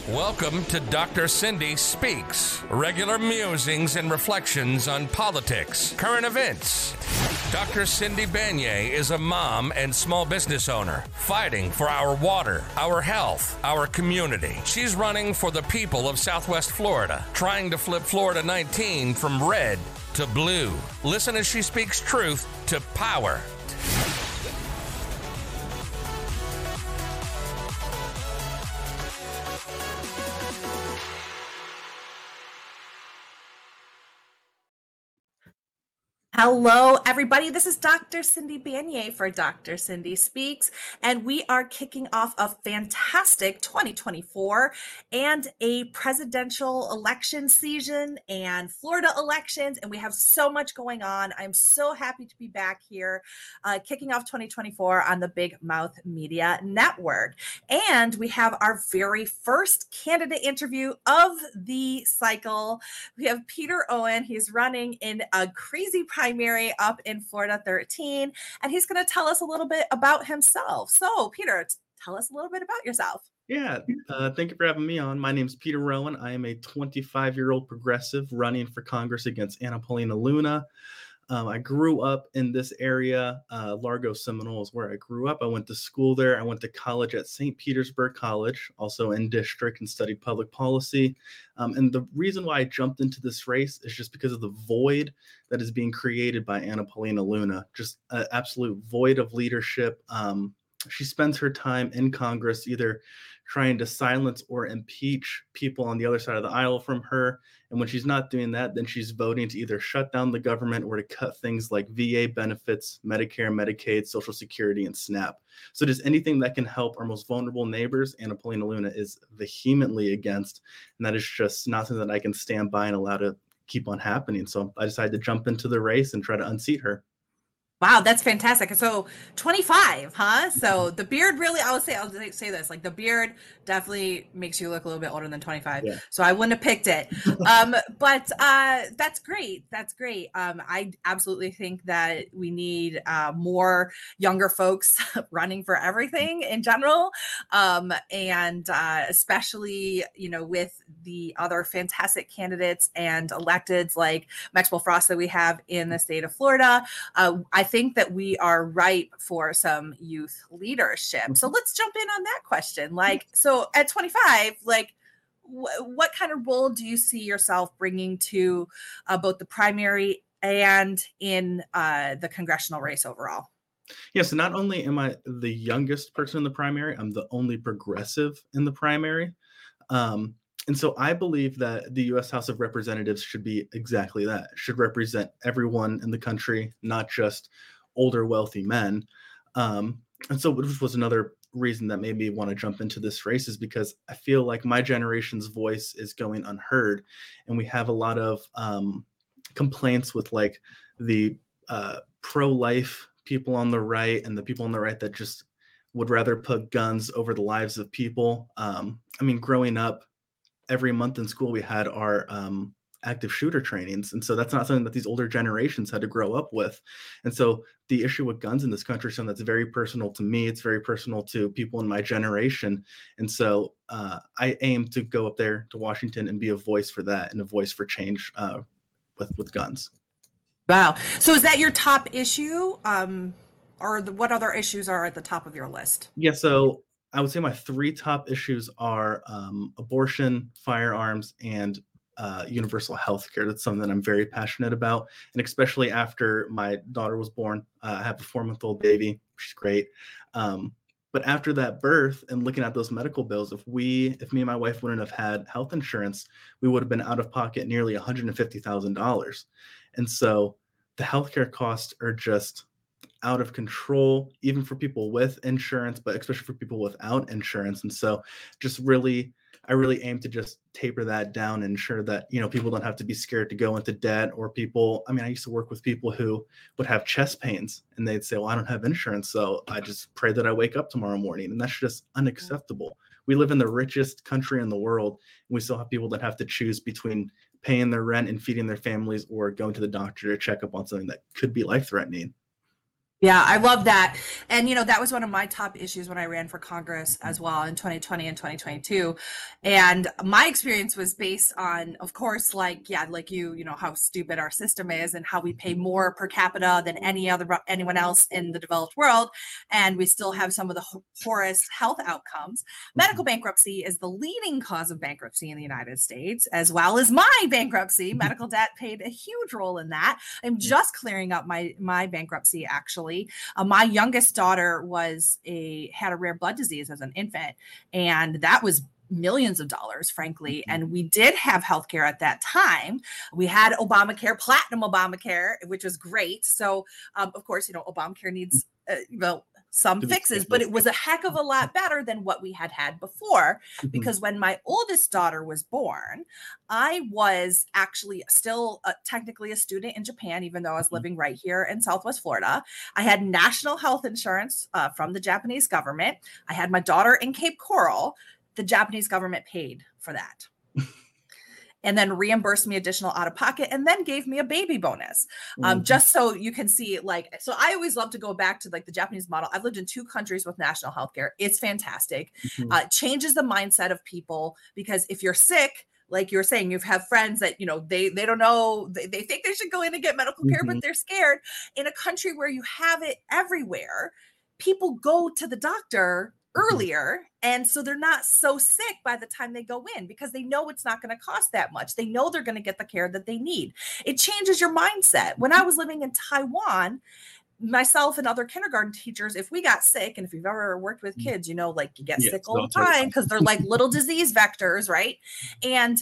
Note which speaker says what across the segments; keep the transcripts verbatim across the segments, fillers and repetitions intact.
Speaker 1: Welcome to Doctor Cindy Speaks, regular musings and reflections on politics, current events. Doctor Cindy Banyai is a mom and small business owner fighting for our water, our health, our community. She's running for the people of Southwest Florida, trying to flip Florida nineteen from red to blue. Listen as she speaks truth to power.
Speaker 2: Hello, everybody. This is Doctor Cindy Banyai for Doctor Cindy Speaks, and we are kicking off a fantastic twenty twenty-four and a presidential election season and Florida elections, and we have so much going on. I'm so happy to be back here, uh, kicking off twenty twenty-four on the Big Mouth Media Network. And we have our very first candidate interview of the cycle. We have Peter Owen. He's running in a crazy primary primary up in Florida thirteen, and he's going to tell us a little bit about himself. So, Peter, tell us a little bit about yourself.
Speaker 3: Yeah, uh, thank you for having me on. My name is Peter Rowan. I am a twenty-five-year-old progressive running for Congress against Anna Paulina Luna. Um, I grew up in this area. uh, Largo Seminole is where I grew up. I went to school there. I went to college at Saint Petersburg College, also in district, and studied public policy. Um, and the reason why I jumped into this race is just because of the void that is being created by Anna Paulina Luna, just an absolute void of leadership. Um, she spends her time in Congress either trying to silence or impeach people on the other side of the aisle from her. And when she's not doing that, then she's voting to either shut down the government or to cut things like V A benefits, Medicare, Medicaid, Social Security, and SNAP. So just anything that can help our most vulnerable neighbors, Anna Paulina Luna is vehemently against. And that is just not something that I can stand by and allow to keep on happening. So I decided to jump into the race and try to unseat her.
Speaker 2: Wow, that's fantastic. So twenty-five, huh? So the beard really, I would say, I'll say this, like the beard definitely makes you look a little bit older than twenty-five. Yeah. So I wouldn't have picked it. um, but uh, that's great. That's great. Um, I absolutely think that we need uh, more younger folks running for everything in general. Um, and uh, especially, you know, with the other fantastic candidates and electeds like Maxwell Frost that we have in the state of Florida. Uh, I think that we are ripe for some youth leadership. So let's jump in on that question. Like, so at twenty-five, like, wh- what kind of role do you see yourself bringing to uh, both the primary and in uh, the congressional race overall?
Speaker 3: Yeah, so not only am I the youngest person in the primary, I'm the only progressive in the primary. Um, And so I believe that the U S House of Representatives should be exactly that, should represent everyone in the country, not just older, wealthy men. Um, and so which was another reason that made me want to jump into this race, is because I feel like my generation's voice is going unheard. And we have a lot of um, complaints with like the uh, pro-life people on the right and the people on the right that just would rather put guns over the lives of people. Um, I mean, growing up, every month in school, we had our um, active shooter trainings. And so that's not something that these older generations had to grow up with. And so the issue with guns in this country is something that's very personal to me. It's very personal to people in my generation. And so uh, I aim to go up there to Washington and be a voice for that and a voice for change uh, with, with guns.
Speaker 2: Wow. So is that your top issue? Um, or the, what other issues are at the top of your list?
Speaker 3: Yeah, so I would say my three top issues are um, abortion, firearms, and uh, universal health care. That's something that I'm very passionate about. And especially after my daughter was born, uh, I have a four-month-old baby. She's great. Um, but after that birth and looking at those medical bills, if we, if me and my wife wouldn't have had health insurance, we would have been out of pocket nearly one hundred fifty thousand dollars. And so the healthcare costs are just out of control, even for people with insurance, but especially for people without insurance. And so just really, I really aim to just taper that down and ensure that, you know, people don't have to be scared to go into debt, or people, I mean, I used to work with people who would have chest pains and they'd say, well, I don't have insurance, so I just pray that I wake up tomorrow morning. And that's just unacceptable. We live in the richest country in the world, and we still have people that have to choose between paying their rent and feeding their families or going to the doctor to check up on something that could be life-threatening.
Speaker 2: Yeah, I love that. And, you know, that was one of my top issues when I ran for Congress as well in twenty twenty and twenty twenty-two. And my experience was based on, of course, like, yeah, like you, you know, how stupid our system is and how we pay more per capita than any other, anyone else in the developed world. And we still have some of the poorest health outcomes. Medical bankruptcy is the leading cause of bankruptcy in the United States, as well as my bankruptcy. Medical debt played a huge role in that. I'm just clearing up my, my bankruptcy, actually. Uh, my youngest daughter was a had a rare blood disease as an infant, and that was millions of dollars, frankly. And we did have healthcare at that time. We had Obamacare, platinum Obamacare, which was great. So, um, of course, you know, Obamacare needs, uh, well, some fixes, but it was a heck of a lot better than what we had had before. Because when my oldest daughter was born, I was actually still uh, technically a student in Japan, even though I was living right here in Southwest Florida. I had national health insurance uh, from the Japanese government. I had my daughter in Cape Coral. The Japanese government paid for that. And then reimbursed me additional out of pocket, and then gave me a baby bonus. Um, mm-hmm. Just so you can see, like, so I always love to go back to like the Japanese model. I've lived in two countries with national healthcare. It's fantastic. Mm-hmm. Uh, it changes the mindset of people, because if you're sick, like you're saying, you have friends that, you know, they, they don't know, they, they think they should go in and get medical care, mm-hmm. but they're scared. In a country where you have it everywhere, people go to the doctor earlier, and so they're not so sick by the time they go in, because they know it's not going to cost that much. They know they're going to get the care that they need. It changes your mindset. When I was living in Taiwan, myself and other kindergarten teachers, if we got sick, and if you've ever worked with kids, you know, like you get yeah, sick all the time because they're like little disease vectors, right? And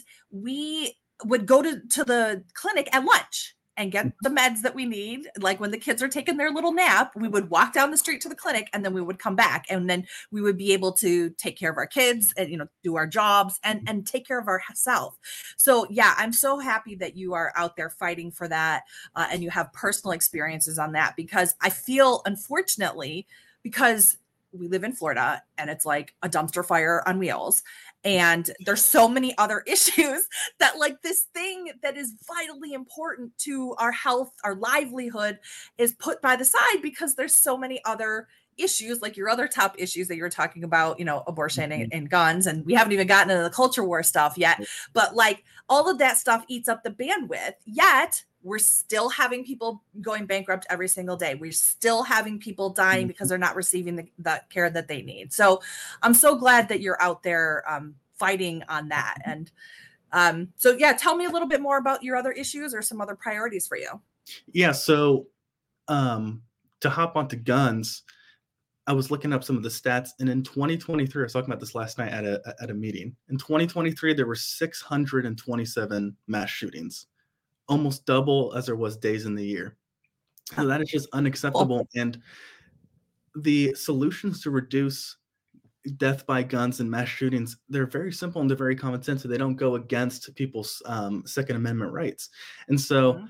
Speaker 2: we would go to, to the clinic at lunch and get the meds that we need. Like when the kids are taking their little nap, we would walk down the street to the clinic, and then we would come back, and then we would be able to take care of our kids and, you know, do our jobs and, and take care of ourselves. So yeah, I'm so happy that you are out there fighting for that. Uh, and you have personal experiences on that, because I feel, unfortunately, because we live in Florida and it's like a dumpster fire on wheels. And there's so many other issues that, like, this thing that is vitally important to our health, our livelihood, is put by the side because there's so many other issues, like your other top issues that you're talking about, you know, abortion and, and guns. And we haven't even gotten into the culture war stuff yet. But like all of that stuff eats up the bandwidth, yet we're still having people going bankrupt every single day. We're still having people dying because they're not receiving the, the care that they need. So I'm so glad that you're out there um, fighting on that. And um, so, yeah, tell me a little bit more about your other issues or some other priorities for you.
Speaker 3: Yeah. So um, to hop onto guns, I was looking up some of the stats, and in twenty twenty-three, I was talking about this last night at a at a meeting. In twenty twenty-three, there were six hundred twenty-seven mass shootings, almost double as there was days in the year. So that is just unacceptable. And the solutions to reduce death by guns and mass shootings, they're very simple and they're very common sense. So they don't go against people's um, Second Amendment rights. And so mm-hmm.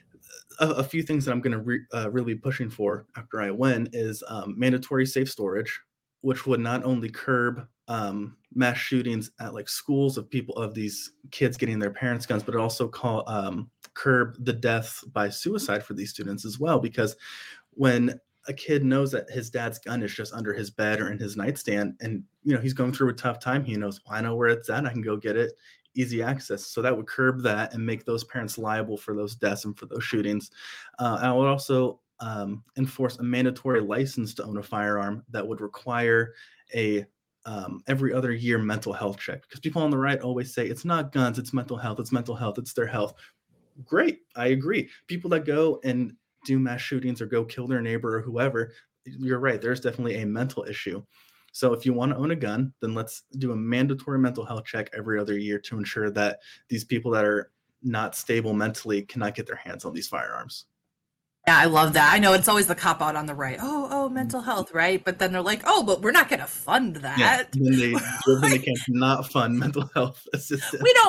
Speaker 3: a, a few things that I'm going to re, uh, really be pushing for after I win is um, mandatory safe storage, which would not only curb um, mass shootings at like schools of people of these kids getting their parents' guns, but it also call um, curb the death by suicide for these students as well. Because when a kid knows that his dad's gun is just under his bed or in his nightstand, and you know he's going through a tough time, he knows, well, I know where it's at, I can go get it, easy access. So that would curb that and make those parents liable for those deaths and for those shootings. Uh, I would also um, enforce a mandatory license to own a firearm that would require a um, every other year mental health check, because people on the right always say it's not guns, it's mental health, it's mental health, it's their health. Great, I agree. People that go and do mass shootings or go kill their neighbor or whoever, you're right, there's definitely a mental issue. So if you want to own a gun, then let's do a mandatory mental health check every other year to ensure that these people that are not stable mentally cannot get their hands on these firearms.
Speaker 2: Yeah, I love that. I know it's always the cop out on the right. Oh, oh, mental health, right? But then they're like, oh, but we're not going to fund that.
Speaker 3: Yeah, then they, then they can't not fund mental health assistance.
Speaker 2: We don't, we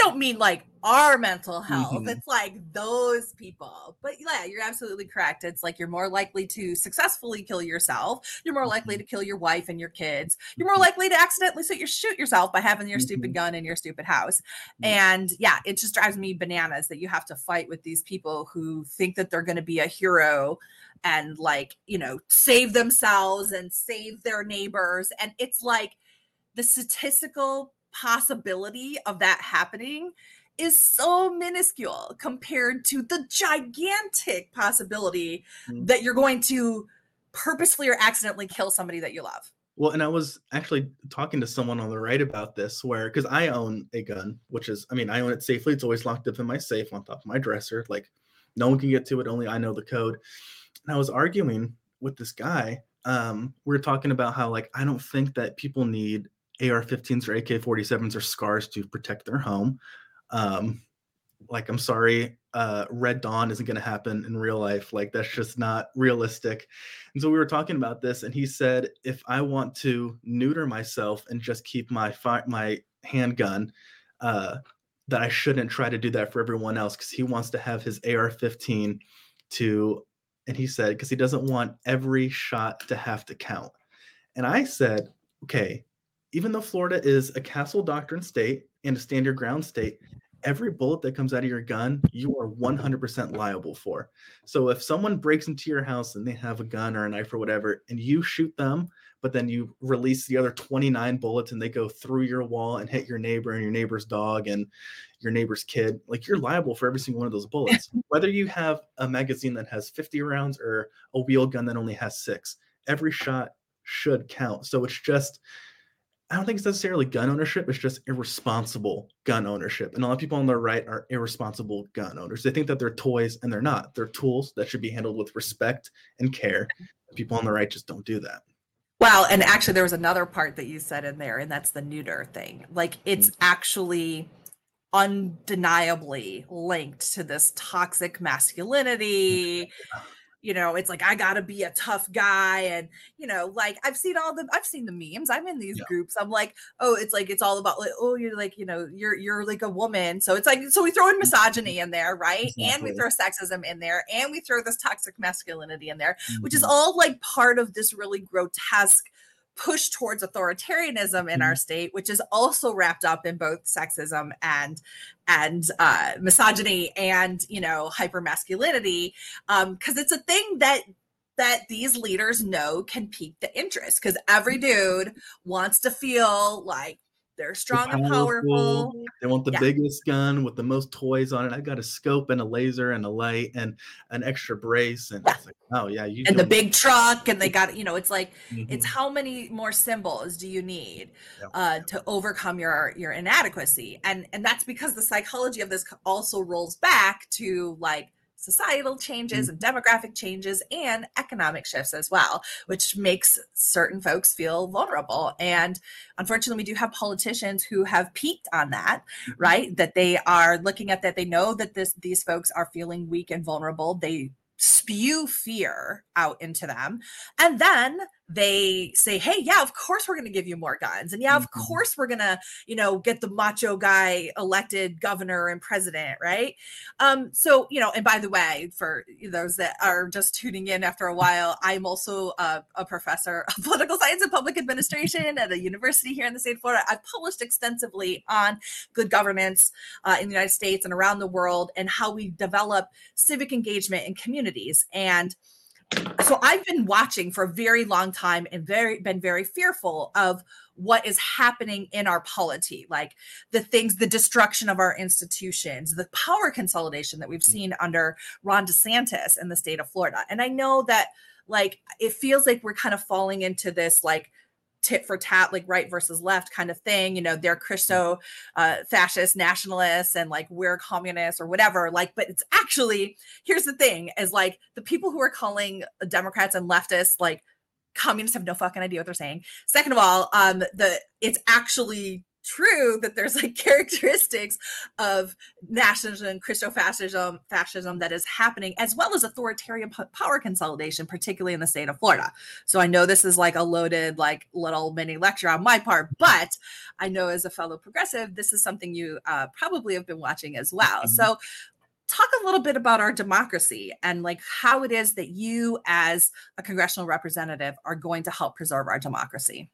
Speaker 2: don't mean like our mental health.
Speaker 3: Mm-hmm.
Speaker 2: It's like those people. But yeah, you're absolutely correct. It's like you're more likely to successfully kill yourself. You're more likely to kill your wife and your kids. You're more likely to accidentally shoot your shoot yourself by having your mm-hmm. stupid gun in your stupid house. Mm-hmm. And yeah, it just drives me bananas that you have to fight with these people who think that they're going to be a hero and like, you know, save themselves and save their neighbors. And it's like the statistical possibility of that happening is so minuscule compared to the gigantic possibility mm-hmm. that you're going to purposefully or accidentally kill somebody that you love.
Speaker 3: Well, and I was actually talking to someone on the right about this where, because I own a gun, which is, I mean, I own it safely. It's always locked up in my safe on top of my dresser. Like no one can get to it. Only I know the code. And I was arguing with this guy. Um, we were talking about how, like, I don't think that people need A R fifteens or A K forty-sevens or SCARs to protect their home. Um, like, I'm sorry, uh, Red Dawn isn't going to happen in real life. Like, that's just not realistic. And so we were talking about this, and he said, if I want to neuter myself and just keep my fi- my handgun, uh, that I shouldn't try to do that for everyone else, because he wants to have his A R fifteen to, and he said, because he doesn't want every shot to have to count. And I said, okay, even though Florida is a castle doctrine state and a stand your ground state, every bullet that comes out of your gun, you are one hundred percent liable for. So if someone breaks into your house and they have a gun or a knife or whatever, and you shoot them, but then you release the other twenty-nine bullets and they go through your wall and hit your neighbor and your neighbor's dog and your neighbor's kid, like, you're liable for every single one of those bullets. Whether you have a magazine that has fifty rounds or a wheel gun that only has six, every shot should count. So it's just, I don't think it's necessarily gun ownership. It's just irresponsible gun ownership. And a lot of people on the right are irresponsible gun owners. They think that they're toys, and they're not. They're tools that should be handled with respect and care. People on the right just don't do that.
Speaker 2: Well, and actually there was another part that you said in there, and that's the neuter thing. Like, it's mm-hmm. actually undeniably linked to this toxic masculinity. You know, it's like, I gotta be a tough guy. And, you know, like, I've seen all the, I've seen the memes. I'm in these yeah. groups. I'm like, oh, it's like, it's all about like, oh, you're like, you know, you're, you're like a woman. So it's like, so we throw in misogyny in there, right? Exactly. And we throw sexism in there, and we throw this toxic masculinity in there, mm-hmm. which is all like part of this really grotesque push towards authoritarianism in mm-hmm. our state, which is also wrapped up in both sexism and and uh, misogyny and, you know, hypermasculinity, um, because it's a thing that that these leaders know can pique the interest, because every dude wants to feel like they're strong and powerful.
Speaker 3: They want the
Speaker 2: yeah.
Speaker 3: biggest gun with the most toys on it. I got a scope and a laser and a light and an extra brace. And yeah. it's like, oh yeah. You
Speaker 2: and the big truck, and they got, you know, it's like, mm-hmm. it's how many more symbols do you need yeah. uh, to overcome your, your inadequacy? And, and that's because the psychology of this also rolls back to like societal changes and demographic changes and economic shifts as well, which makes certain folks feel vulnerable. And unfortunately, we do have politicians who have peaked on that, right? That they are looking at that. They know that this these folks are feeling weak and vulnerable. They spew fear out into them. And then they say, hey, yeah, of course we're going to give you more guns. And yeah, of mm-hmm. course we're going to, you know, get the macho guy elected governor and president, right? Um, so, you know, and by the way, for those that are just tuning in after a while, I'm also a, a professor of political science and public administration at a university here in the state of Florida. I've published extensively on good governance uh, in the United States and around the world, and how we develop civic engagement in communities. And so I've been watching for a very long time and very been very fearful of what is happening in our polity, like the things, the destruction of our institutions, the power consolidation that we've seen under Ron DeSantis in the state of Florida. And I know that, like, it feels like we're kind of falling into this like tit for tat, like right versus left kind of thing. You know, they're Christo uh, fascist nationalists and like we're communists or whatever. Like, but it's actually, here's the thing, is like the people who are calling Democrats and leftists like communists have no fucking idea what they're saying. Second of all, um, the it's actually true that there's like characteristics of nationalism and Christo-fascism fascism that is happening, as well as authoritarian p- power consolidation, particularly in the state of Florida. So I know this is like a loaded, like little mini lecture on my part, but I know as a fellow progressive, this is something you uh, probably have been watching as well. Mm-hmm. So talk a little bit about our democracy and like how it is that you as a congressional representative are going to help preserve our democracy.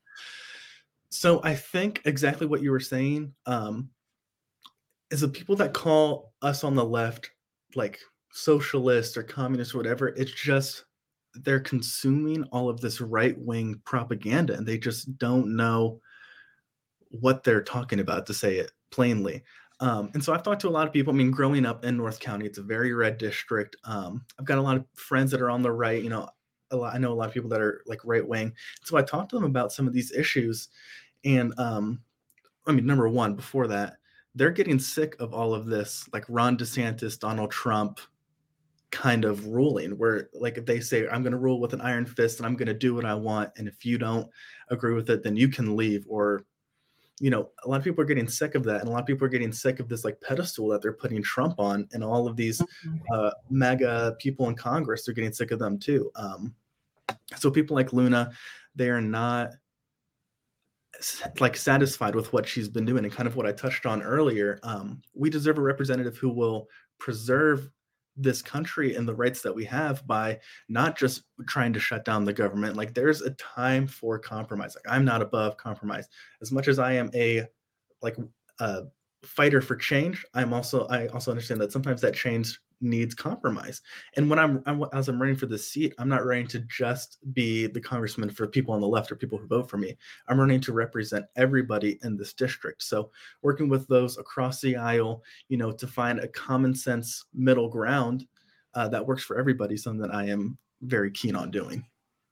Speaker 3: So I think exactly what you were saying um, is the people that call us on the left, like socialists or communists or whatever, it's just they're consuming all of this right-wing propaganda and they just don't know what they're talking about, to say it plainly. Um, and so I've talked to a lot of people. I mean, growing up in North County, it's a very red district. Um, I've got a lot of friends that are on the right, you know, a lot, I know a lot of people that are like right wing. So I talked to them about some of these issues. And um, I mean, number one, before that, they're getting sick of all of this, like Ron DeSantis, Donald Trump kind of ruling, where like if they say, I'm going to rule with an iron fist and I'm going to do what I want. And if you don't agree with it, then you can leave. Or, you know, a lot of people are getting sick of that. And a lot of people are getting sick of this like pedestal that they're putting Trump on, and all of these uh, MAGA people in Congress, they're getting sick of them too. Um, so people like Luna, they are not like satisfied with what she's been doing, and kind of what I touched on earlier. Um, we deserve a representative who will preserve this country and the rights that we have by not just trying to shut down the government. Like there's a time for compromise. Like I'm not above compromise. As much as I am a like a fighter for change, I'm also I also understand that sometimes that change needs compromise. And when I'm, I'm as I'm running for this seat, I'm not running to just be the congressman for people on the left or people who vote for me. I'm running to represent everybody in this district. So working with those across the aisle, you know, to find a common sense middle ground uh, that works for everybody, something that I am very keen on doing.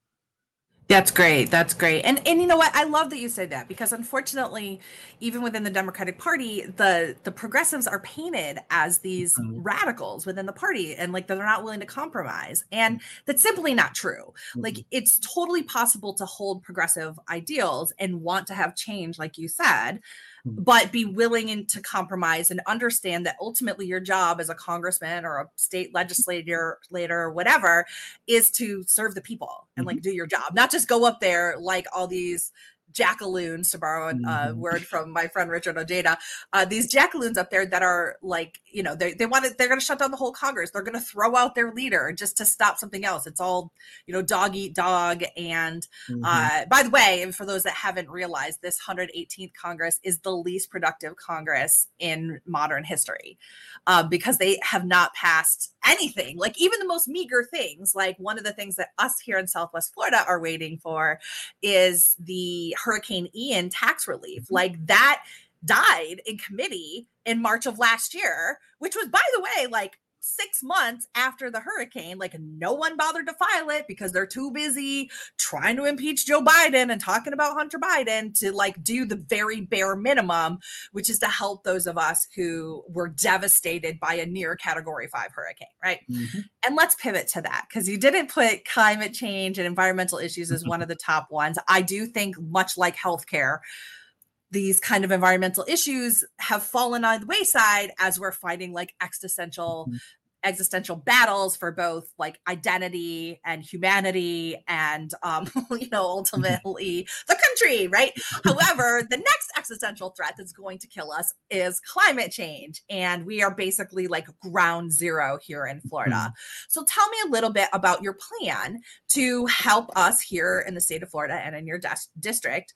Speaker 2: That's great. That's great. And and you know what? I love that you said that, because unfortunately, even within the Democratic Party, the the progressives are painted as these mm-hmm. radicals within the party, and like they're not willing to compromise. And that's simply not true. Mm-hmm. Like it's totally possible to hold progressive ideals and want to have change, like you said, but be willing to compromise and understand that ultimately your job as a congressman or a state legislator later or whatever is to serve the people and like do your job, not just go up there like all these jackaloons, to borrow a uh, mm-hmm. word from my friend Richard Ojeda, uh, these jackaloons up there that are like, you know, they, they want to, they're going to shut down the whole Congress. They're going to throw out their leader just to stop something else. It's all, you know, dog eat dog. And mm-hmm. uh, by the way, and for those that haven't realized, this one hundred eighteenth Congress is the least productive Congress in modern history uh, because they have not passed anything, like even the most meager things. Like one of the things that us here in Southwest Florida are waiting for is the Hurricane Ian tax relief. Like that died in committee in March of last year, which was, by the way, like six months after the hurricane. Like no one bothered to file it because they're too busy trying to impeach Joe Biden and talking about Hunter Biden to like do the very bare minimum, which is to help those of us who were devastated by a near category five hurricane, right? Mm-hmm. And let's pivot to that, because you didn't put climate change and environmental issues as one of the top ones. I do think, much like healthcare, these kind of environmental issues have fallen on the wayside as we're fighting like existential mm-hmm. existential battles for both like identity and humanity and um you know ultimately the country, right? However, the next existential threat that's going to kill us is climate change, and we are basically like ground zero here in Florida. Mm-hmm. So tell me a little bit about your plan to help us here in the state of Florida and in your des- district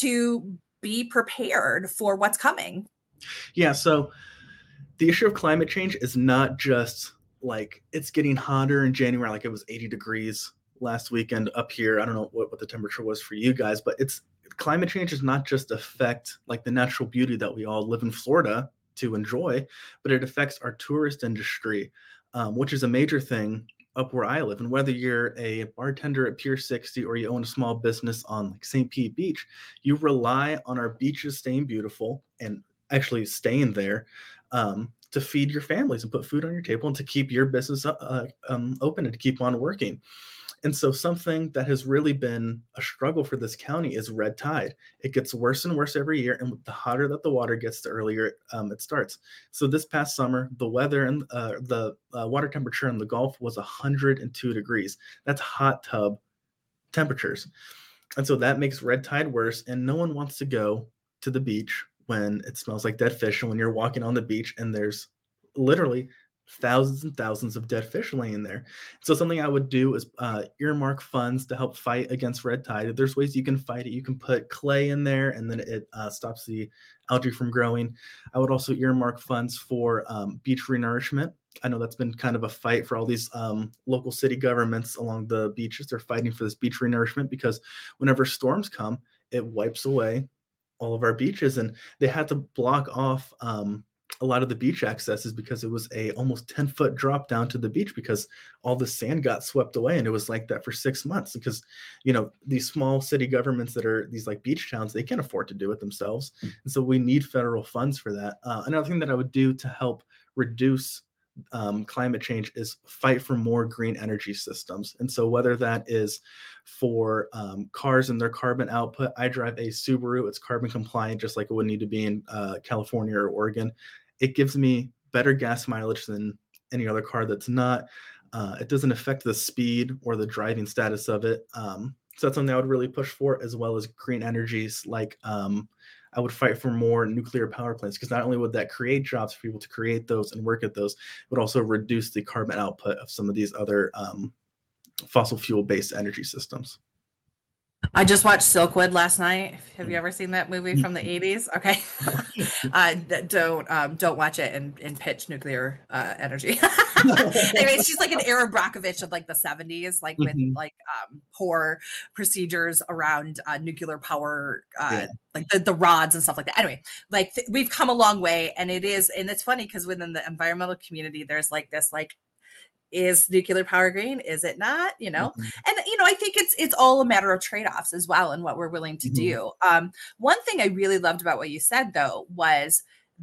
Speaker 2: to be prepared for what's coming.
Speaker 3: Yeah, so the issue of climate change is not just like it's getting hotter in January, like it was eighty degrees last weekend up here. I don't know what, what the temperature was for you guys, but it's climate change does not just affect like the natural beauty that we all live in Florida to enjoy, but it affects our tourist industry, um, which is a major thing up where I live. And whether you're a bartender at Pier sixty or you own a small business on like Saint Pete Beach, you rely on our beaches staying beautiful and actually staying there um, to feed your families and put food on your table and to keep your business uh, um, open and to keep on working. And so something that has really been a struggle for this county is red tide. It gets worse and worse every year. And the hotter that the water gets, the earlier um, it starts. So this past summer, the weather and uh, the uh, water temperature in the Gulf was one hundred two degrees. That's hot tub temperatures. And so that makes red tide worse. And no one wants to go to the beach when it smells like dead fish and when you're walking on the beach and there's literally thousands and thousands of dead fish laying there. So something I would do is uh, earmark funds to help fight against red tide. There's ways you can fight it. You can put clay in there and then it uh, stops the algae from growing. I would also earmark funds for um, beach renourishment. I know that's been kind of a fight for all these um, local city governments along the beaches. They're fighting for this beach renourishment because whenever storms come, it wipes away all of our beaches. And they had to block off um, a lot of the beach accesses because it was a almost ten foot drop down to the beach because all the sand got swept away. And it was like that for six months because, you know, these small city governments that are these like beach towns, they can't afford to do it themselves. And so we need federal funds for that. Uh, another thing that I would do to help reduce um, climate change is fight for more green energy systems. And so whether that is for um, cars and their carbon output, I drive a Subaru, it's carbon compliant, just like it would need to be in uh, California or Oregon. It gives me better gas mileage than any other car that's not. Uh, it doesn't affect the speed or the driving status of it. Um, so that's something I would really push for, as well as green energies. Like um, I would fight for more nuclear power plants, because not only would that create jobs for people to create those and work at those, it would also reduce the carbon output of some of these other um, fossil fuel-based energy systems.
Speaker 2: I just watched Silkwood last night. Have you ever seen that movie from the eighties? Okay. uh, don't um, don't watch it and, and pitch nuclear uh, energy. Anyway, she's like an Erin Brockovich of like the seventies, like with mm-hmm. like um, poor procedures around uh, nuclear power, uh, yeah. like the, the rods and stuff like that. Anyway, like th- we've come a long way, and it is, and it's funny because within the environmental community, there's like this like, is nuclear power green? Is it not? You know, mm-hmm. and you know, I think it's it's all a matter of trade-offs as well, and what we're willing to mm-hmm. do. Um, one thing I really loved about what you said, though, was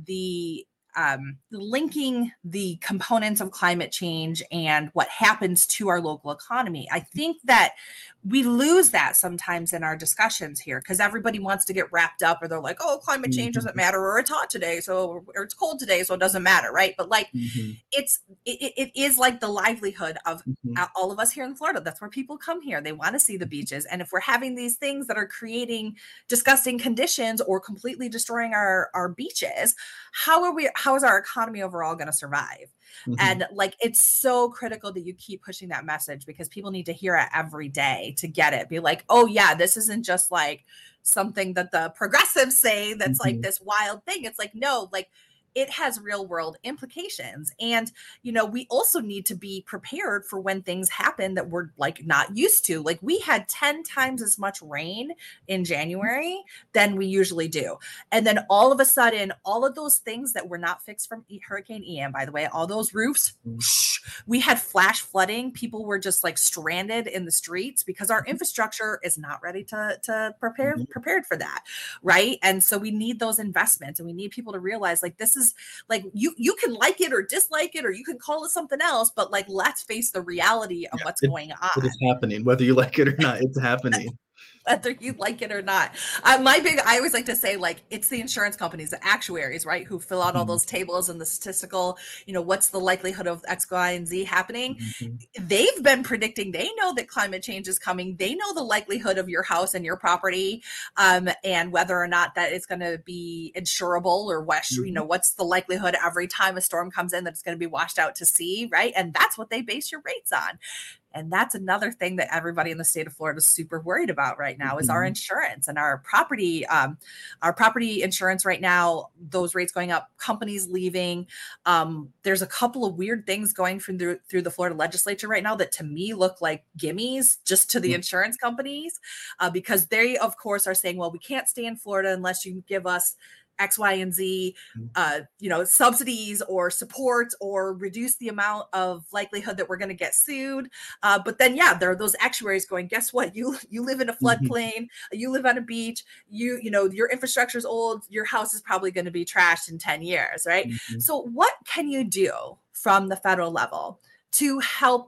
Speaker 2: the um, linking the components of climate change and what happens to our local economy. I think that we lose that sometimes in our discussions here, because everybody wants to get wrapped up, or they're like, oh, climate change doesn't matter, or it's hot today, so, or it's cold today, so it doesn't matter, right? But like, mm-hmm. it's, it, it is like the livelihood of mm-hmm. all of us here in Florida. That's where people come here. They want to see the beaches. And if we're having these things that are creating disgusting conditions or completely destroying our, our beaches, how are we, how is our economy overall going to survive? Mm-hmm. And like, it's so critical that you keep pushing that message, because people need to hear it every day to get it. Be like, oh yeah, this isn't just like something that the progressives say that's mm-hmm. like this wild thing. It's like, no, like it has real world implications. And, you know, we also need to be prepared for when things happen that we're like not used to. Like we had ten times as much rain in January than we usually do. And then all of a sudden, all of those things that were not fixed from Hurricane Ian, by the way, all those roofs, whoosh, we had flash flooding. People were just like stranded in the streets because our infrastructure is not ready to, to prepare, mm-hmm. prepared for that. Right. And so we need those investments, and we need people to realize like, this is like, you, you can like it or dislike it, or you can call it something else, but like, let's face the reality of yeah, what's
Speaker 3: it,
Speaker 2: going on.
Speaker 3: It is happening, whether you like it or not, it's happening.
Speaker 2: Whether you like it or not. Uh, my big, I always like to say, like, it's the insurance companies, the actuaries, right, who fill out all those tables and the statistical, you know, what's the likelihood of X, Y, and Z happening. Mm-hmm. They've been predicting, they know that climate change is coming. They know the likelihood of your house and your property, um, and whether or not that it's going to be insurable, or what, mm-hmm. you know, what's the likelihood every time a storm comes in that it's going to be washed out to sea, right? And that's what they base your rates on. And that's another thing that everybody in the state of Florida is super worried about right now, is mm-hmm. our insurance and our property, um, our property insurance right now, those rates going up, companies leaving. Um, there's a couple of weird things going through the, through the Florida legislature right now that to me look like gimmies just to the mm-hmm. insurance companies, uh, because they, of course, are saying, well, we can't stay in Florida unless you give us X, Y, and Z, uh, you know, subsidies or support, or reduce the amount of likelihood that we're going to get sued. Uh, but then, yeah, there are those actuaries going, guess what? You you live in a floodplain, mm-hmm. you live on a beach, you you know, your infrastructure is old, your house is probably going to be trashed in ten years, right? Mm-hmm. So what can you do from the federal level to help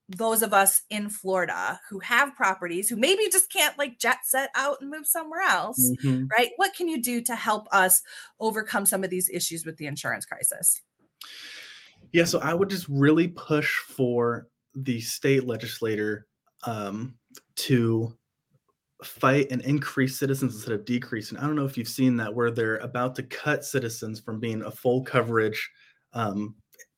Speaker 2: those of us in Florida who have properties, who maybe just can't like jet set out and move somewhere else, mm-hmm. right? What can you do to help us overcome some of these issues with the insurance crisis?
Speaker 3: Yeah, so I would just really push for the state legislator um, to fight and increase citizens instead of decrease. And I don't know if you've seen that, where they're about to cut Citizens from being a full coverage um,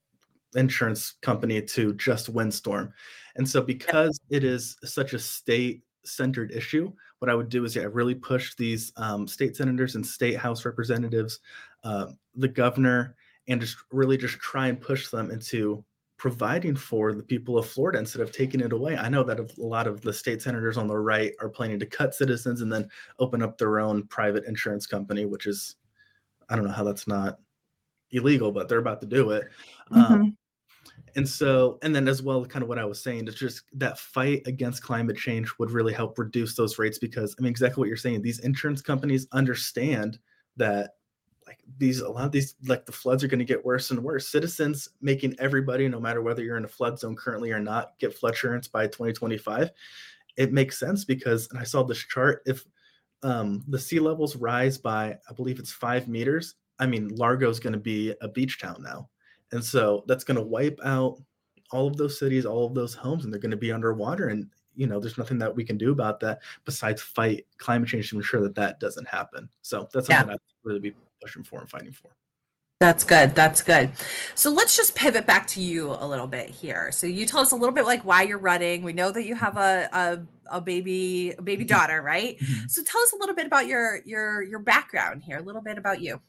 Speaker 3: insurance company to just windstorm. And so because it is such a state centered issue, what I would do is yeah, really push these um, state senators and state house representatives, uh, the governor, and just really just try and push them into providing for the people of Florida instead of taking it away. I know that a lot of the state senators on the right are planning to cut Citizens and then open up their own private insurance company, which is, I don't know how that's not illegal, but they're about to do it. Mm-hmm. Um, and so, and then as well, kind of what I was saying, is just that fight against climate change would really help reduce those rates, because I mean, exactly what you're saying, these insurance companies understand that like these, a lot of these, like the floods are going to get worse and worse. Citizens making everybody, no matter whether you're in a flood zone currently or not, get flood insurance by twenty twenty-five. It makes sense because, and I saw this chart, if um, the sea levels rise by, I believe it's five meters, I mean, Largo is going to be a beach town now. And so that's going to wipe out all of those cities, all of those homes, and they're going to be underwater. And, you know, there's nothing that we can do about that besides fight climate change to ensure that that doesn't happen. So that's something yeah. I'd really be pushing for and fighting for.
Speaker 2: That's good. That's good. So let's just pivot back to you a little bit here. So you tell us a little bit like why you're running. We know that you have a a, a baby a baby daughter, right? Mm-hmm. So tell us a little bit about your your your background here, a little bit about you.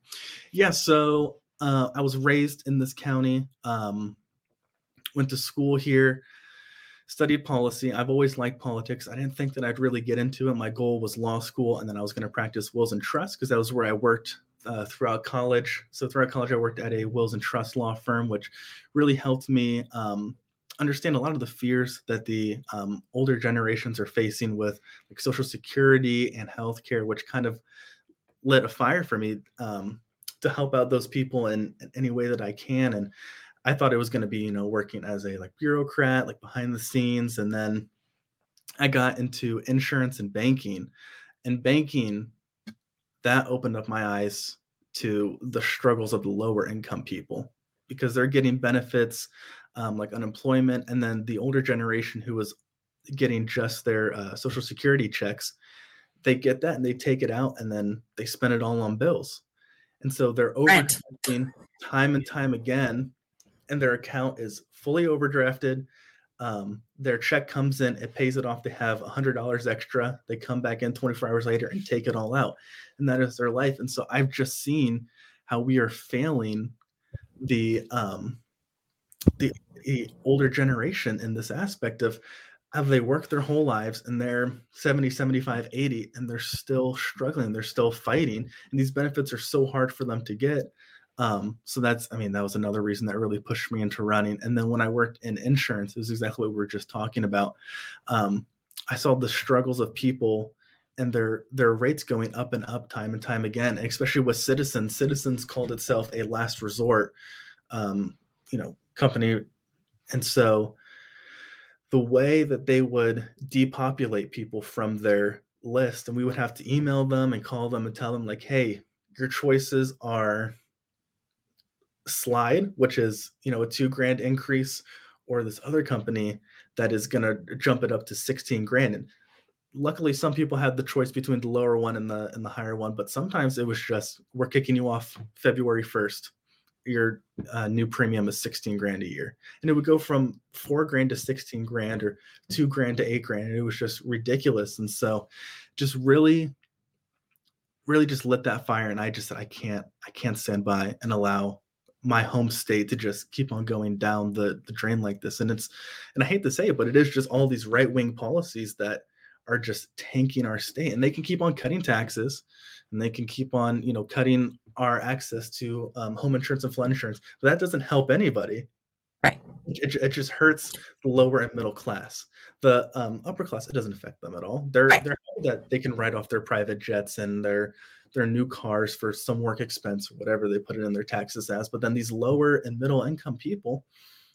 Speaker 3: Yeah. So uh, I was raised in this county, um, went to school here, studied policy. I've always liked politics. I didn't think that I'd really get into it. My goal was law school, and then I was going to practice wills and trusts because that was where I worked uh, throughout college. So throughout college, I worked at a wills and trust law firm, which really helped me um, understand a lot of the fears that the um, older generations are facing with like Social Security and healthcare, which kind of lit a fire for me um, to help out those people in, in any way that I can. And I thought it was going to be, you know, working as a like bureaucrat, like behind the scenes. And then I got into insurance and banking, and banking, that opened up my eyes to the struggles of the lower income people, because they're getting benefits um, like unemployment. And then the older generation who was getting just their uh, Social Security checks, they get that and they take it out and then they spend it all on bills. And so they're overdrafting time and time again, and their account is fully overdrafted. Um, their check comes in, it pays it off. They have one hundred dollars extra. They come back in twenty-four hours later and take it all out. And that is their life. And so I've just seen how we are failing the um, the, the older generation in this aspect of how they work their whole lives and they're seventy, seventy-five, eighty, and they're still struggling. They're still fighting. And these benefits are so hard for them to get. Um, so that's, I mean, that was another reason that really pushed me into running. And then when I worked in insurance, it was exactly what we were just talking about. Um, I saw the struggles of people and their, their rates going up and up time and time again, and especially with Citizens. Citizens called itself a last resort, um, you know, company. And so the way that they would depopulate people from their list, and we would have to email them and call them and tell them like, hey, your choices are Slide, which is, you know, a two grand increase, or this other company that is going to jump it up to sixteen grand. And luckily some people had the choice between the lower one and the and the higher one, but sometimes it was just, we're kicking you off February first. Your uh, new premium is sixteen grand a year. And it would go from four grand to sixteen grand, or two grand to eight grand. And it was just ridiculous. And so just really, really just lit that fire. And I just said, I can't, I can't stand by and allow my home state to just keep on going down the, the drain like this. And it's, and I hate to say it, but it is just all these right-wing policies that are just tanking our state, and they can keep on cutting taxes, and they can keep on, you know, cutting our access to um, home insurance and flood insurance, but that doesn't help anybody.
Speaker 2: Right.
Speaker 3: It, it just hurts the lower and middle class. The um, upper class, it doesn't affect them at all. They're, right. they're happy that they can write off their private jets and their, their new cars for some work expense or whatever they put it in their taxes as. But then these lower and middle income people,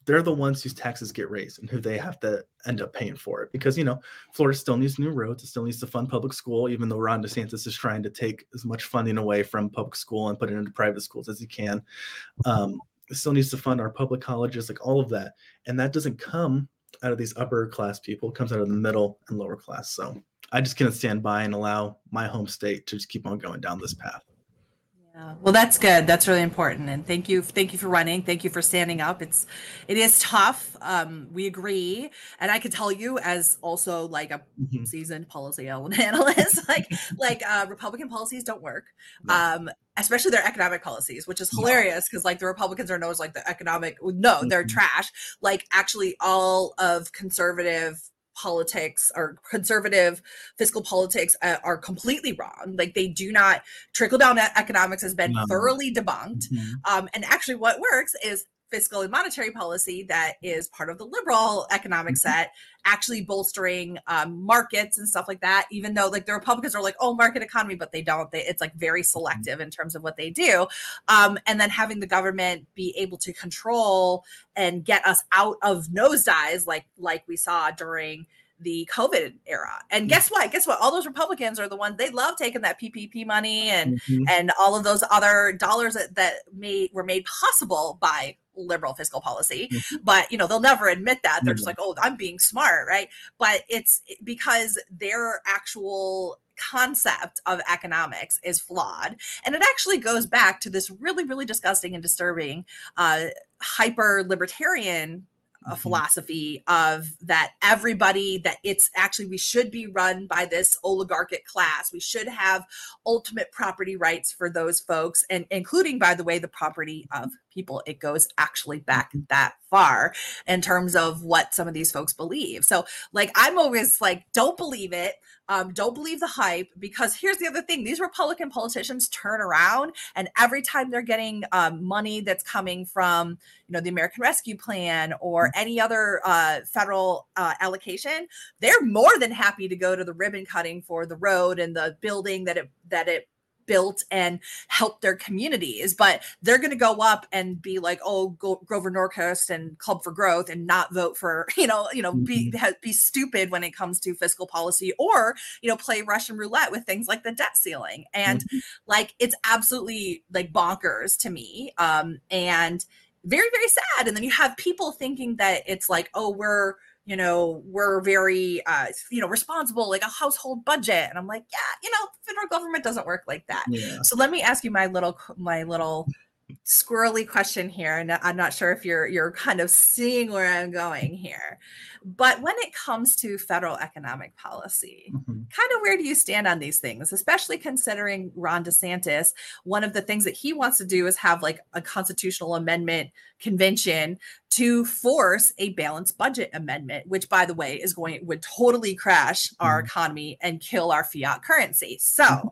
Speaker 3: they're the ones whose taxes get raised and who they have to end up paying for it. Because, you know, Florida still needs new roads. It still needs to fund public school, even though Ron DeSantis is trying to take as much funding away from public school and put it into private schools as he can. Um, it still needs to fund our public colleges, like all of that. And that doesn't come out of these upper class people. It comes out of the middle and lower class. So I just can't stand by and allow my home state to just keep on going down this path.
Speaker 2: Yeah, well, that's good. That's really important. And thank you. Thank you for running. Thank you for standing up. It's, it is tough. Um, we agree. And I can tell you as also like a mm-hmm. seasoned policy analyst, like, like uh, Republican policies don't work. No. Um, especially their economic policies, which is hilarious because like the Republicans are known as like the economic, no, they're mm-hmm. trash. Like actually all of conservative politics or conservative fiscal politics uh, are completely wrong. Like they do not, trickle down economics has been no. thoroughly debunked. Mm-hmm. Um, and actually what works is fiscal and monetary policy that is part of the liberal economic mm-hmm. set, actually bolstering um, markets and stuff like that, even though like the Republicans are like, oh, market economy, but they don't. They, it's like very selective mm-hmm. in terms of what they do. Um, and then having the government be able to control and get us out of nosedives like, like we saw during the COVID era. And guess what? Guess what? All those Republicans are the ones, they love taking that P P P money and, mm-hmm. and all of those other dollars that, that made, were made possible by liberal fiscal policy. Mm-hmm. But, you know, they'll never admit that. They're mm-hmm. just like, oh, I'm being smart, right? But it's because their actual concept of economics is flawed. And it actually goes back to this really, really disgusting and disturbing uh, hyper libertarian a philosophy of that everybody, that it's actually, we should be run by this oligarchic class. We should have ultimate property rights for those folks, and including, by the way, the property of people. It goes actually back that far in terms of what some of these folks believe. So like, I'm always like, don't believe it. Um, don't believe the hype, because here's the other thing. These Republican politicians turn around, and every time they're getting um, money that's coming from, you know, the American Rescue Plan or any other uh, federal uh, allocation, they're more than happy to go to the ribbon cutting for the road and the building that it, that it built and help their communities. But they're going to go up and be like, oh, Go- Grover Norquist and Club for Growth, and not vote for, you know, you know, be be stupid when it comes to fiscal policy, or, you know, play Russian roulette with things like the debt ceiling. And mm-hmm. like, it's absolutely like bonkers to me. Um, and very, very sad. And then you have people thinking that it's like, oh, we're, you know, we're very, uh, you know, responsible, like a household budget. And I'm like, yeah, you know, the federal government doesn't work like that. Yeah. So let me ask you my little, my little squirrely question here. And I'm not sure if you're, you're kind of seeing where I'm going here, but when it comes to federal economic policy, mm-hmm. kind of where do you stand on these things, especially considering Ron DeSantis? One of the things that he wants to do is have like a constitutional amendment convention to force a balanced budget amendment, which, by the way, is going, would totally crash our mm-hmm. economy and kill our fiat currency. So mm-hmm.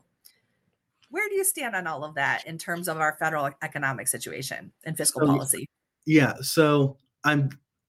Speaker 2: where do you stand on all of that in terms of our federal economic situation and fiscal so, policy?
Speaker 3: Yeah. So I'm,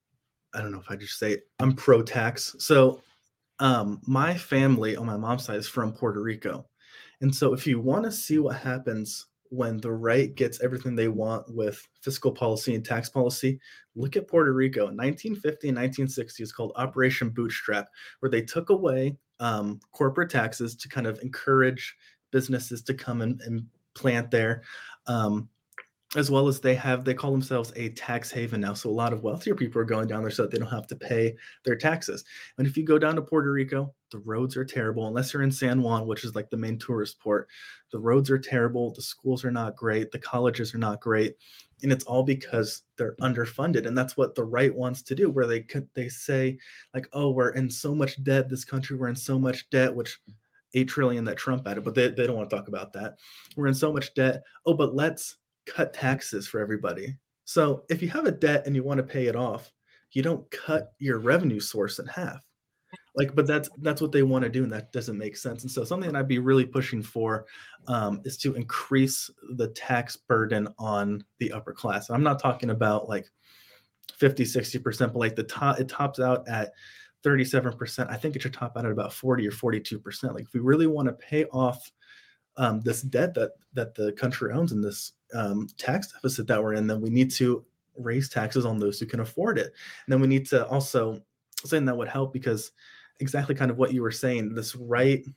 Speaker 3: I don't know if I just say it, I'm pro-tax. So um, my family on my mom's side is from Puerto Rico. And so if you want to see what happens when the right gets everything they want with fiscal policy and tax policy, look at Puerto Rico. In nineteen fifty and nineteen sixty, it's called Operation Bootstrap, where they took away um, corporate taxes to kind of encourage businesses to come and, and plant there, um, as well as they have, they call themselves a tax haven now. So a lot of wealthier people are going down there so that they don't have to pay their taxes. And if you go down to Puerto Rico, the roads are terrible, unless you're in San Juan, which is like the main tourist port. The roads are terrible. The schools are not great. The colleges are not great. And it's all because they're underfunded. And that's what the right wants to do, where they could, they say like, oh, we're in so much debt, this country, we're in so much debt, which eight trillion that Trump added, but they, they don't want to talk about that. We're in so much debt. Oh, but let's cut taxes for everybody. So if you have a debt and you want to pay it off, you don't cut your revenue source in half. Like, but that's that's what they want to do, and that doesn't make sense. And so something that I'd be really pushing for um, is to increase the tax burden on the upper class. I'm not talking about like fifty, sixty percent, but like the top, it tops out at thirty-seven percent. I think it should top out at about forty or forty-two percent. Like if we really want to pay off um, this debt that that the country owns and this um, tax deficit that we're in, then we need to raise taxes on those who can afford it. And then we need to also, something that would help, because exactly kind of what you were saying, this right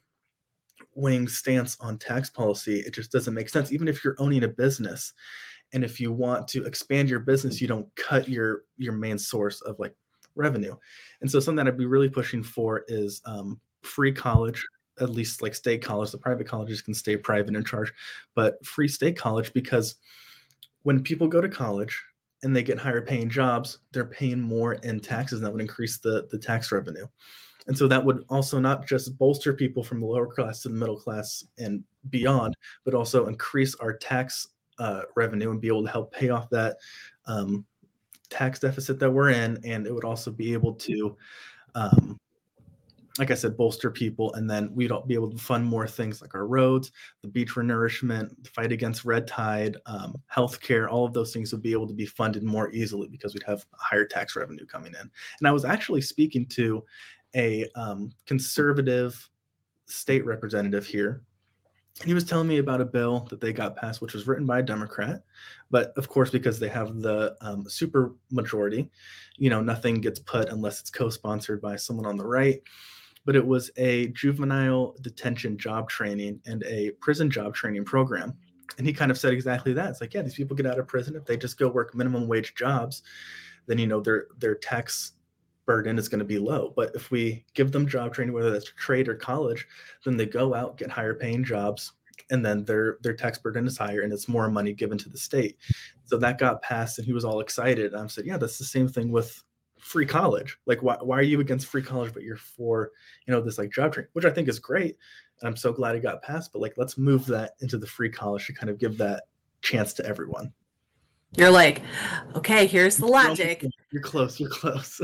Speaker 3: wing stance on tax policy, it just doesn't make sense. Even if you're owning a business, and if you want to expand your business, you don't cut your your main source of like revenue. And so something that I'd be really pushing for is um, free college, at least like state college. The private colleges can stay private and charge, but free state college, because when people go to college and they get higher paying jobs, they're paying more in taxes, and that would increase the, the tax revenue. And so that would also not just bolster people from the lower class to the middle class and beyond, but also increase our tax uh, revenue and be able to help pay off that um, tax deficit that we're in. And it would also be able to, um, like I said, bolster people. And then we'd be able to fund more things like our roads, the beach renourishment, the fight against red tide, um, healthcare. All of those things would be able to be funded more easily because we'd have higher tax revenue coming in. And I was actually speaking to a um, conservative state representative here. And he was telling me about a bill that they got passed, which was written by a Democrat. But of course, because they have the um, super majority, you know, nothing gets put unless it's co-sponsored by someone on the right. But it was a juvenile detention job training and a prison job training program. And he kind of said exactly that. It's like, yeah, these people get out of prison. If they just go work minimum wage jobs, then, you know, their their tax burden is going to be low. But if we give them job training, whether that's trade or college, then they go out, get higher paying jobs, and then their their tax burden is higher, and it's more money given to the state. So that got passed, and he was all excited. And I said, yeah, that's the same thing with free college. Like, why, why are you against free college, but you're for, you know, this like job training, which I think is great. And I'm so glad it got passed, but like, let's move that into the free college to kind of give that chance to everyone.
Speaker 2: You're like, okay, here's the logic.
Speaker 3: You're close, you're close.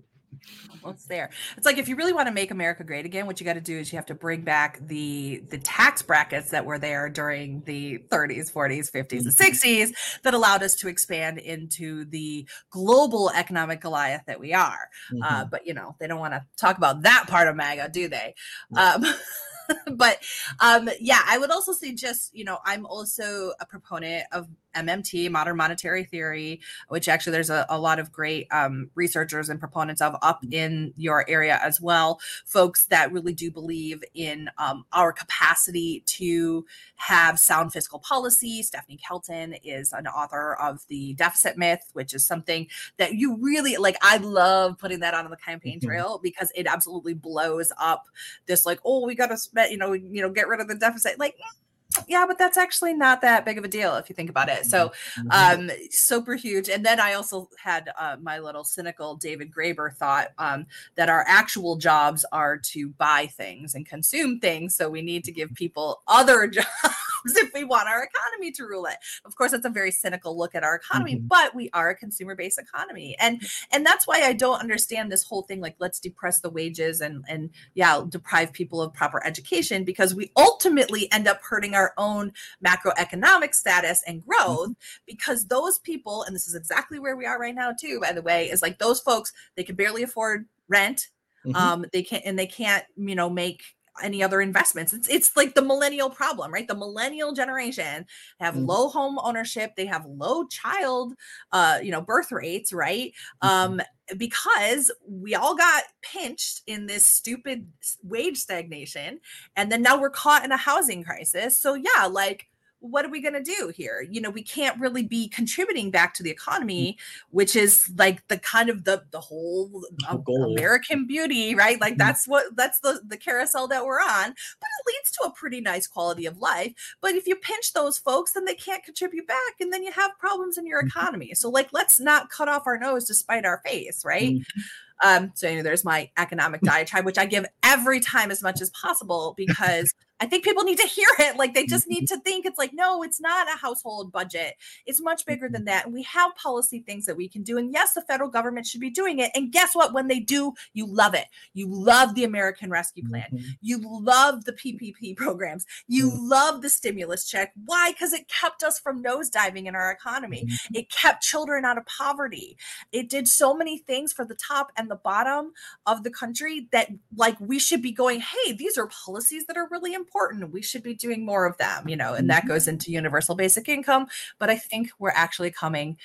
Speaker 2: Almost there. It's like, if you really want to make America great again, what you got to do is you have to bring back the the tax brackets that were there during the thirties, forties, fifties, and sixties that allowed us to expand into the global economic Goliath that we are. Mm-hmm. Uh, but, you know, they don't want to talk about that part of MAGA, do they? Mm-hmm. Um, but um, yeah, I would also say just, you know, I'm also a proponent of M M T, modern monetary theory, which actually there's a, a lot of great um, researchers and proponents of up in your area as well. Folks that really do believe in um, our capacity to have sound fiscal policy. Stephanie Kelton is an author of The Deficit Myth, which is something that you really like. I love putting that on the campaign trail because it absolutely blows up this like, oh, we got to spend, you know, you know, get rid of the deficit. Like, yeah, but that's actually not that big of a deal if you think about it. So um, super huge. And then I also had uh, my little cynical David Graeber thought um, that our actual jobs are to buy things and consume things. So we need to give people other jobs if we want our economy to rule it. Of course, that's a very cynical look at our economy, mm-hmm. but we are a consumer-based economy. And and that's why I don't understand this whole thing, like, let's depress the wages and, and yeah, deprive people of proper education, because we ultimately end up hurting our own macroeconomic status and growth, mm-hmm. because those people, and this is exactly where we are right now too, by the way, is like those folks, they can barely afford rent. Mm-hmm. Um, they can't, and they can't, you know, make any other investments. It's it's like the millennial problem, right? The millennial generation have mm-hmm. low home ownership. They have low child, uh, you know, birth rates, right? Mm-hmm. Um, because we all got pinched in this stupid wage stagnation, and then now we're caught in a housing crisis. So yeah, like, what are we going to do here? You know, we can't really be contributing back to the economy, which is like the kind of the the whole um, American beauty, right? Like that's what that's the the carousel that we're on. But it leads to a pretty nice quality of life. But if you pinch those folks, then they can't contribute back, and then you have problems in your economy. So like, let's not cut off our nose to spite our face, right? Mm-hmm. Um, so you know, there's my economic diatribe, which I give every time as much as possible, because I think people need to hear it. Like, they just need to think it's like, no, it's not a household budget. It's much bigger than that. And we have policy things that we can do. And yes, the federal government should be doing it. And guess what? When they do, you love it. You love the American Rescue Plan. Mm-hmm. You love the P P P programs. You mm-hmm. love the stimulus check. Why? Because it kept us from nosediving in our economy. Mm-hmm. It kept children out of poverty. It did so many things for the top and the bottom of the country that, like, we should be going, hey, these are policies that are really important. Important. We should be doing more of them, you know, and that goes into universal basic income. But I think we're actually coming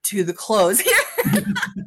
Speaker 2: to the close here.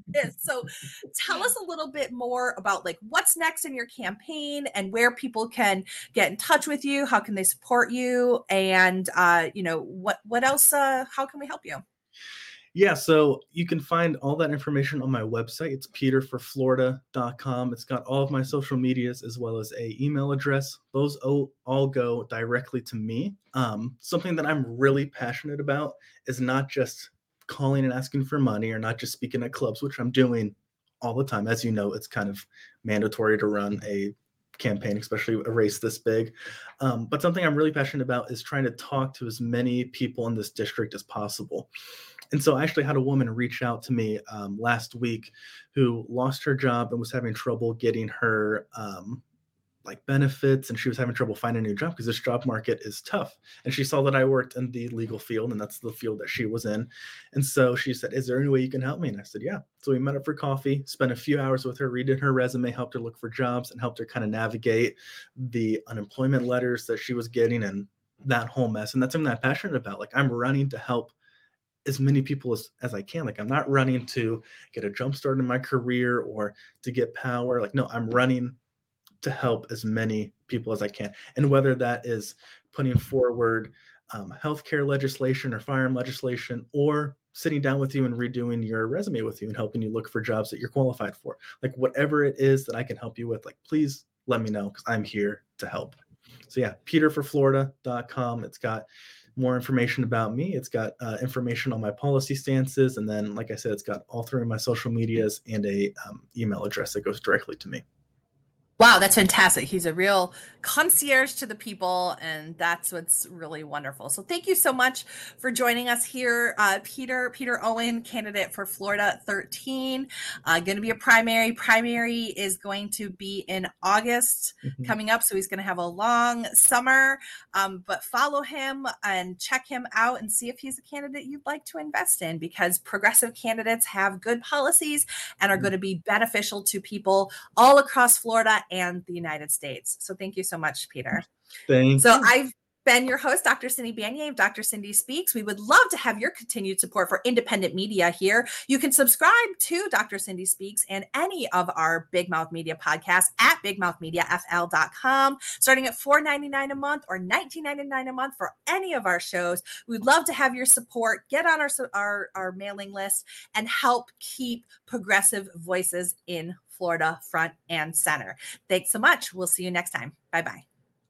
Speaker 2: So tell us a little bit more about like what's next in your campaign and where people can get in touch with you. How can they support you? And, uh, you know, what, what else, uh, how can we help you?
Speaker 3: Yeah, so you can find all that information on my website. It's peter for florida dot com. It's got all of my social medias as well as a email address. Those all, all go directly to me. Um, something that I'm really passionate about is not just calling and asking for money or not just speaking at clubs, which I'm doing all the time. As you know, it's kind of mandatory to run a campaign, especially a race this big. Um, but something I'm really passionate about is trying to talk to as many people in this district as possible. And so I actually had a woman reach out to me um, last week who lost her job and was having trouble getting her um, like benefits, and she was having trouble finding a new job because this job market is tough. And she saw that I worked in the legal field, and that's the field that she was in. And so she said, is there any way you can help me? And I said, yeah. So we met up for coffee, spent a few hours with her, reading her resume, helped her look for jobs, and helped her kind of navigate the unemployment letters that she was getting and that whole mess. And that's something I'm passionate about. Like, I'm running to help as many people as, as I can. Like, I'm not running to get a jump start in my career or to get power. Like, no, I'm running to help as many people as I can. And whether that is putting forward um, healthcare legislation or firearm legislation, or sitting down with you and redoing your resume with you and helping you look for jobs that you're qualified for, like whatever it is that I can help you with, like, please let me know, because I'm here to help. So yeah, peter for florida dot com. It's got more information about me. It's got uh, information on my policy stances. And then, like I said, it's got all three of my social medias and a um, email address that goes directly to me.
Speaker 2: Wow, that's fantastic. He's a real concierge to the people, and that's what's really wonderful. So thank you so much for joining us here, uh, Peter. Peter Owen, candidate for Florida thirteen. Uh, going to be a primary. Primary is going to be in August mm-hmm. coming up, so he's going to have a long summer. Um, but follow him and check him out and see if he's a candidate you'd like to invest in, because progressive candidates have good policies and are mm-hmm. going to be beneficial to people all across Florida and the United States. So thank you so much, Peter.
Speaker 3: Thank
Speaker 2: so
Speaker 3: you.
Speaker 2: I've been your host, Doctor Cindy Banyai of Doctor Cindy Speaks. We would love to have your continued support for independent media here. You can subscribe to Doctor Cindy Speaks and any of our Big Mouth Media podcasts at big mouth media f l dot com, starting at four ninety-nine a month or nineteen ninety-nine a month for any of our shows. We'd love to have your support. Get on our, our, our mailing list and help keep progressive voices in Florida front and center. Thanks so much. We'll see you next time. Bye-bye.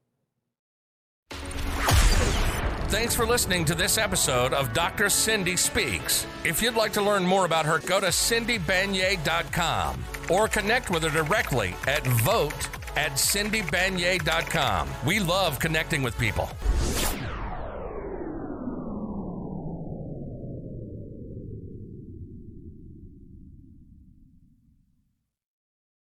Speaker 1: Thanks for listening to this episode of Doctor Cindy Speaks. If you'd like to learn more about her, go to cindy banyai dot com or connect with her directly at vote at cindy banyai dot com. We love connecting with people.